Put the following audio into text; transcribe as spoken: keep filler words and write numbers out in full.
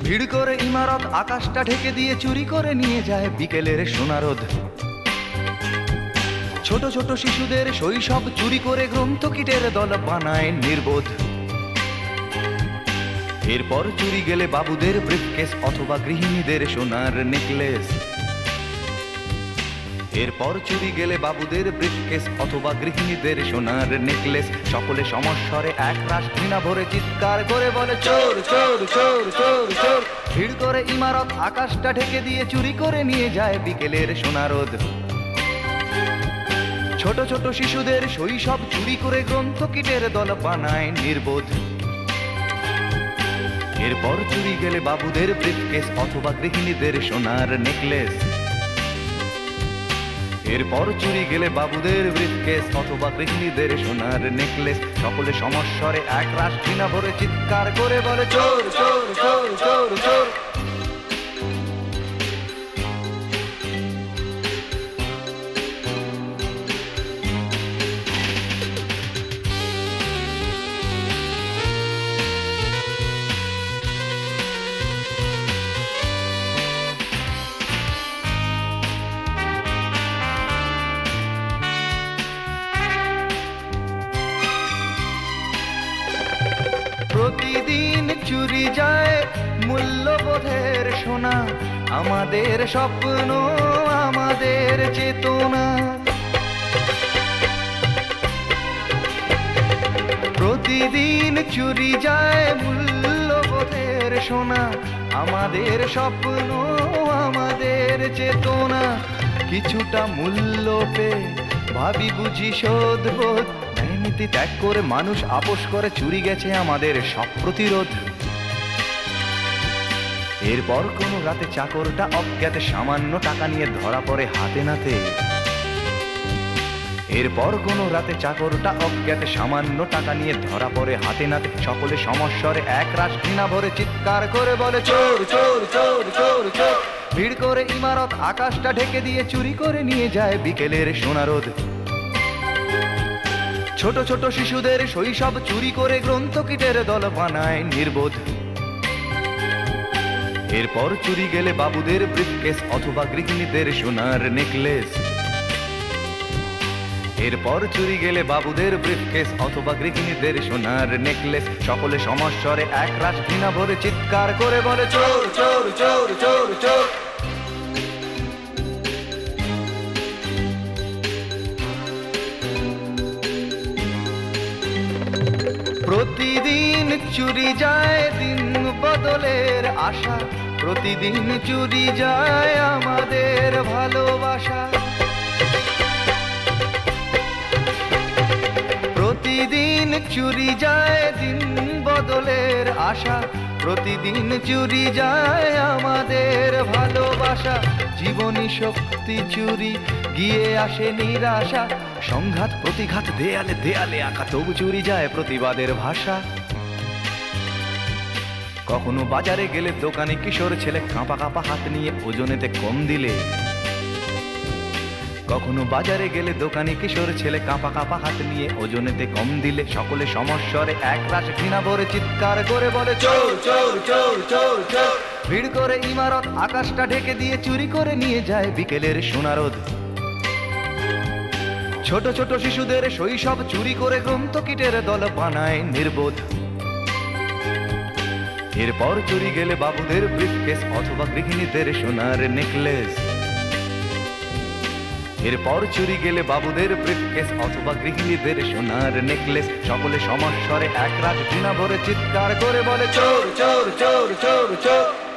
ভিড় করে ইমারত আকাশটা ঢেকে দিয়ে চুরি করে নিয়ে যায় বিকেলের সোনারোদ। ছোট ছোট শিশুদের শৈশব চুরি করে গ্রন্থকিটের দল বানায় নির্বোধ। এরপর চুরি গেলে বাবুদের ব্রিফকেস অথবা গৃহিণীদের সোনার নেকলেস। এরপর চুরি গেলে বাবুদের ব্রিফকেস অথবা গৃহিণীদের সোনার নেকলেস। সকলে সমস্বরে এক রাশ ঘৃণা ভরে চিৎকার করে বলে চোর চোর চোর চোর চোর। ভিড় করে ইমারত আকাশটা ঢেকে দিয়ে চুরি করে নিয়ে যায় বিকেলের সোনারোদ। ছোট ছোট শিশুদের শৈশব চুরি করে গ্রন্থকিটের দল বানায় নির্বোধ। এরপর চুরি গেলে বাবুদের ব্রিফকেস অথবা গৃহিণীদের সোনার নেকলেস। এরপর চুরি গেলে বাবুদের ব্রিফকেস অথবা গৃহিণীদের সোনার নেকলেস। সকলে সমস্বরে এক রাশ ঘৃণা ভরে চিৎকার করে বলে চোর চোর চোর চোর চোর। প্রতিদিন চুরি যায় মূল্যবোধের সোনা, আমাদের স্বপ্ন আমাদের চেতনা। প্রতিদিন চুরি যায় মূল্যবোধের সোনা, আমাদের স্বপ্ন আমাদের চেতনা। কিছুটা মূল্য পেয়ে ভাবি বুঝি শোধবোধ, নীতি ত্যাগ করে মানুষ আপোষ করে চুরি গেছে আমাদের সব প্রতিরোধ। এরপর কোনো রাতে চাকরটা অজ্ঞাতে সামান্য টাকা নিয়ে ধরা পড়ে হাতে নাতে। এরপর কোনো রাতে চাকরটা অজ্ঞাতে সামান্য টাকা নিয়ে ধরা পড়ে হাতে নাতে। সকলে সমস্বরে এক রাশ ঘৃণা ভরে চিৎকার করে বলে চোর চোর চোর চোর চোর। ভিড় করে ইমারত আকাশটা ঢেকে দিয়ে চুরি করে নিয়ে যায় বিকেলের সোনারোদ। ছোট ছোট শিশুদের শৈশব চুরি করে গ্রন্থকিটের দল বানায় নির্বোধ। এরপর চুরি গেলে বাবুদের ব্রিফকেস অথবা গৃহিণীদের সোনার নেকলেস। এরপর চুরি গেলে বাবুদের ব্রিফকেস অথবা গৃহিণীদের সোনার নেকলেস। সকলে সমস্বরে এক রাশ ঘৃণা ভরে চিৎকার করে বলে চোর চোর চোর চোর চোর। প্রতিদিন চুরি যায় দিন বদলের আশা, প্রতিদিন চুরি যায় আমাদের ভালোবাসা। প্রতিদিন চুরি যায় দিন বদলের আশা, প্রতিদিন চুরি যায় আমাদের ভালোবাসা। জীবনী শক্তি চুরি গিয়ে আসে নিরাশা, সংঘাত প্রতিঘাত দেয়ালে দেয়ালে আঁকা, তবু চুরি যায় প্রতিবাদের ভাষা। কখনো বাজারে গেলে দোকানে কিশোর ছেলে কাঁপা কাঁপা হাত নিয়ে ওজনেতে কম দিলে। কখনো বাজারে গেলে দোকানে কিশোর ছেলে কাঁপা কাঁপা হাত নিয়ে ওজনেতে কম দিলে। সকলে সমস্বরে এক রাশ ঘৃণা ভরে চিৎকার করে বলে চোর চোর চোর চোর চোর। ভিড় করে ইমারত আকাশটা ঢেকে দিয়ে চুরি করে নিয়ে যায় বিকেলের সোনারোদ। ছোট ছোট শিশুদের শৈশব চুরি করে গ্রন্থকিটের দল বানায় নির্বোধ। এরপর চুরি গেলে বাবুদের ব্রিফকেস অথবা গৃহিণীদের সোনার নেকলেস। এরপর চুরি গেলে বাবুদের ব্রিফকেস অথবা গৃহিণীদের সোনার নেকলেস। সকলে সমস্বরে এক রাশ ঘৃণা ভরে চিৎকার করে বলে চোর চোর চোর চোর চোর।